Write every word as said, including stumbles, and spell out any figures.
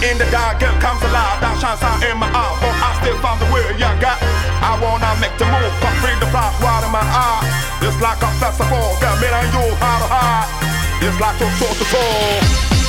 In the dark, girl comes alive, that shines out in my eye. But I still found the way you got. I wanna make the move, come free the block, water my eye. It's like a festival, the me and you, how to hide. It's like a soul to soul.